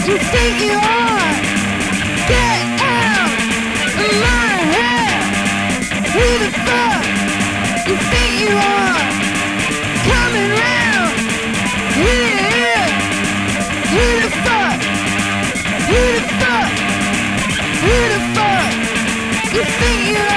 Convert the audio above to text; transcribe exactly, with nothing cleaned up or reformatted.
you think you are? Get out of my head. Who the fuck you think you are? Coming round here. Who the fuck? Who the fuck? Who the fuck you think you are?